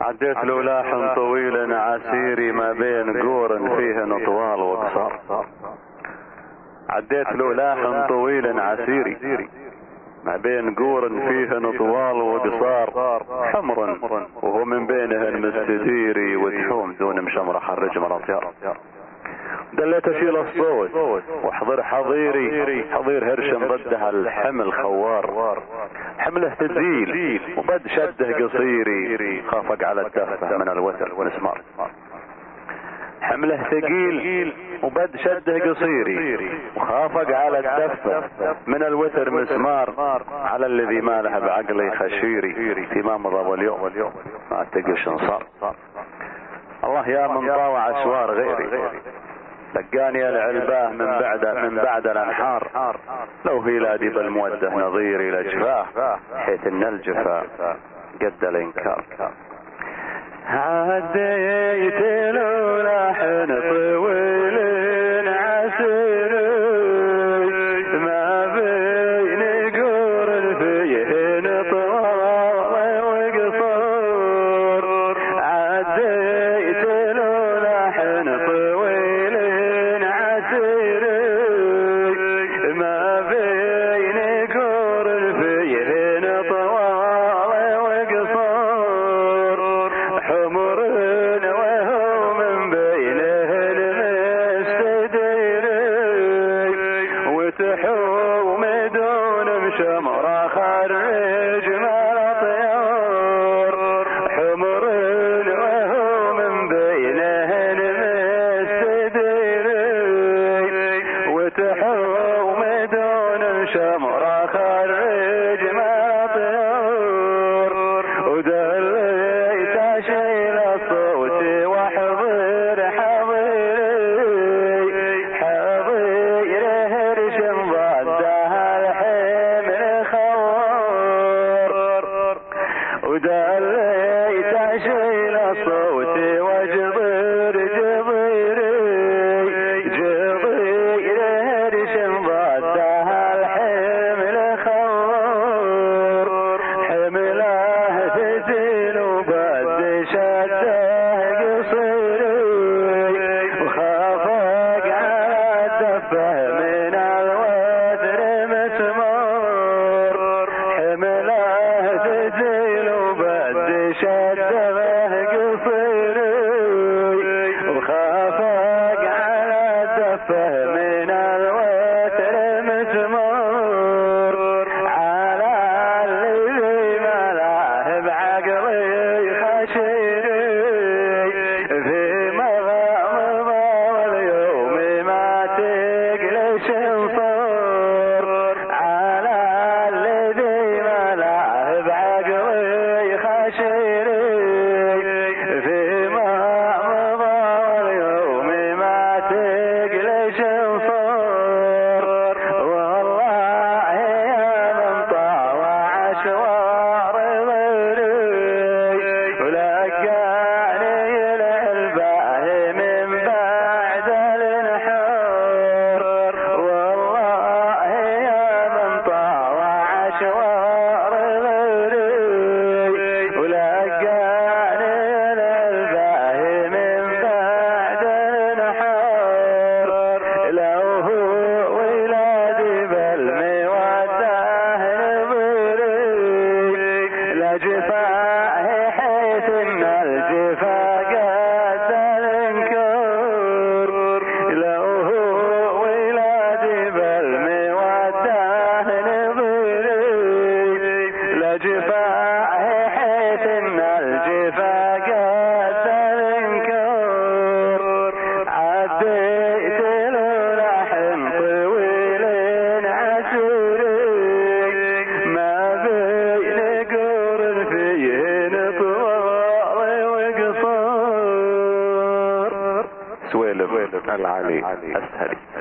عديت لولاح طويل عسيري ما بين قور فيه طوال وقصار. عديت لولاح طويل عسيري ما بين قور فيه طوال وقصار، حمر وهو من بينهن مستديري وتحوم دون مشمرح الرجم الاطيار. دليت اشيل الصوت واحضر حضيري، حضير هرشم ضدها الحمل خوار، حمله تزيل وبد شده قصيري، خافق على الدفه من الوتر والمسمار. حمله ثقيل وبد شده قصيري، وخافق على الدفه من الوتر مسمار، على الذي ما له بعقلي خشيري، في ما مضى واليوم ما اتقش انصار. الله يا من طاوع اسوار غيري، لقاني العلباه من بعد الانحار، لو هيلادي بالموده نظيري لجفاه، حيث ان الجفا قد الانكار. عديت لولاح طويل عسيري ما بين قور فيه طوال وقصور. عديت لولاح طويل عسيري ما بين قور فيه طوال وقصور، حمر وهو من بينه المستديري، وتحوم دون مشمرة خرج ما طيار. حمر وهو من بينه المستديري، وتحوم دون مشمرة خرج ما طيار. ودليت اشيل الصوت واحضر حضير هرشم ضدها الحمل خوار. ودليت اشيل الصوت واجبر جضير هرشم ضدها الحمل خوار. حمله تزيل وبد شده قصيري، وخافق على الدفه من الوتر مسمار. حمله تزيل وبد شده قصيري، وخافق على الدفه من الوتر مسمار. على الذي ملاه بعقلي خشيري، في مضى واليوم ما تقلش انصار. على الذي ملاه بعقلي خشيري، في مضى واليوم ما تقلش انصار. والله يا من طاوع اشوار غيري، ولقاني العلباه من بعد الانحار. والله يا من طاوع اشوار غيري، ولقاني العلباه من بعد الانحار. لو هو ولادي بالموده نظيري، لجفاه حيث ان الجفا قد الانكار. لو هو ولادي بالموده نظيري، لجفاه حيث ان الجفا قد الانكار. عديت لولاح طويل عسيري ما بين قور فيه طوال وقصار. سويلم العلي السهلي.